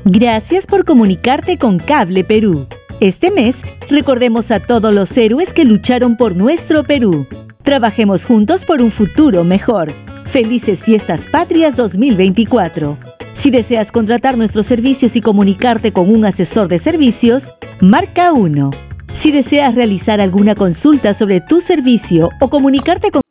Gracias por comunicarte con Cable Perú. Este mes, recordemos a todos los héroes que lucharon por nuestro Perú. Trabajemos juntos por un futuro mejor. Felices Fiestas Patrias 2024. Si deseas contratar nuestros servicios y comunicarte con un asesor de servicios, marca 1. Si deseas realizar alguna consulta sobre tu servicio o comunicarte con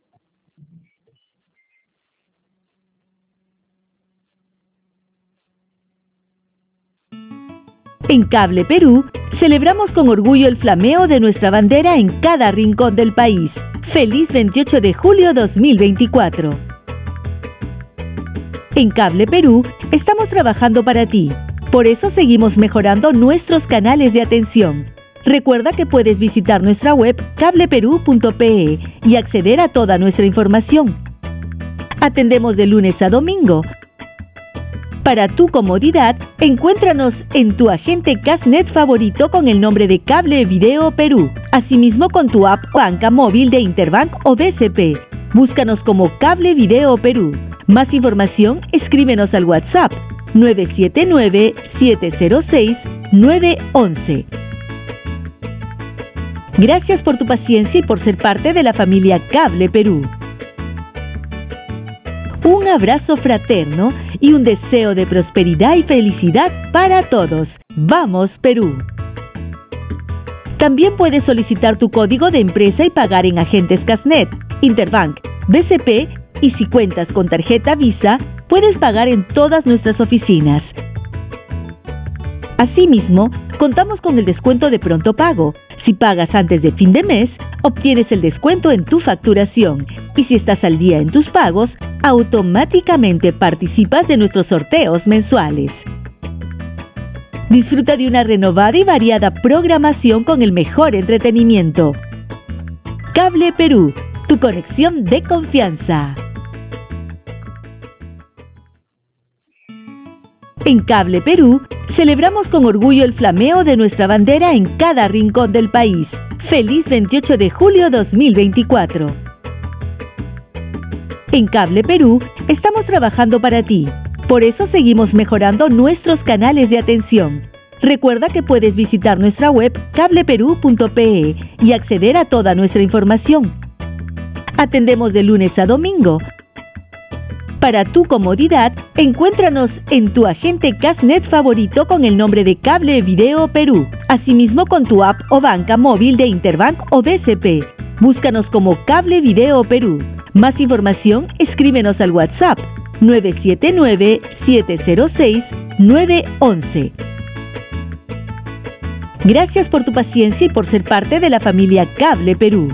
En Cable Perú, celebramos con orgullo el flameo de nuestra bandera en cada rincón del país. ¡Feliz 28 de julio 2024! En Cable Perú, estamos trabajando para ti. Por eso seguimos mejorando nuestros canales de atención. Recuerda que puedes visitar nuestra web cableperú.pe y acceder a toda nuestra información. Atendemos de lunes a domingo. Para tu comodidad, encuéntranos en tu agente Cashnet favorito con el nombre de Cable Video Perú. Asimismo con tu app o banca móvil de Interbank o BCP. Búscanos como Cable Video Perú. Más información, escríbenos al WhatsApp 979-706-911. Gracias por tu paciencia y por ser parte de la familia Cable Perú. Un abrazo fraterno y un deseo de prosperidad y felicidad para todos. ¡Vamos, Perú! También puedes solicitar tu código de empresa y pagar en agentes Cashnet, Interbank, BCP y si cuentas con tarjeta Visa, puedes pagar en todas nuestras oficinas. Asimismo, contamos con el descuento de pronto pago. Si pagas antes de fin de mes, obtienes el descuento en tu facturación y si estás al día en tus pagos, automáticamente participas de nuestros sorteos mensuales. Disfruta de una renovada y variada programación con el mejor entretenimiento. Cable Perú, tu conexión de confianza. En Cable Perú, celebramos con orgullo el flameo de nuestra bandera en cada rincón del país. ¡Feliz 28 de julio 2024! En Cable Perú, estamos trabajando para ti. Por eso seguimos mejorando nuestros canales de atención. Recuerda que puedes visitar nuestra web cableperú.pe y acceder a toda nuestra información. Atendemos de lunes a domingo. Para tu comodidad, encuéntranos en tu agente Cashnet favorito con el nombre de Cable Video Perú. Asimismo con tu app o banca móvil de Interbank o BCP. Búscanos como Cable Video Perú. Más información, escríbenos al WhatsApp 979-706-911. Gracias por tu paciencia y por ser parte de la familia Cable Perú.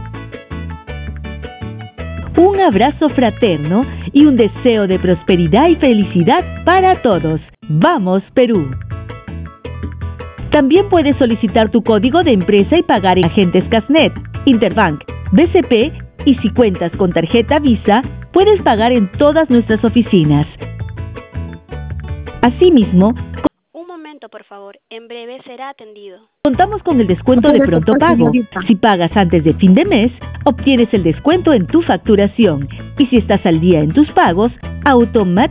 Un abrazo fraterno y un deseo de prosperidad y felicidad para todos. ¡Vamos, Perú! También puedes solicitar tu código de empresa y pagar en agentes Cashnet, Interbank, BCP y si cuentas con tarjeta Visa, puedes pagar en todas nuestras oficinas. Asimismo, un momento, por favor. En breve será atendido. Contamos con el descuento de pronto pago. Si pagas antes de fin de mes, obtienes el descuento en tu facturación. Y si estás al día en tus pagos, automáticamente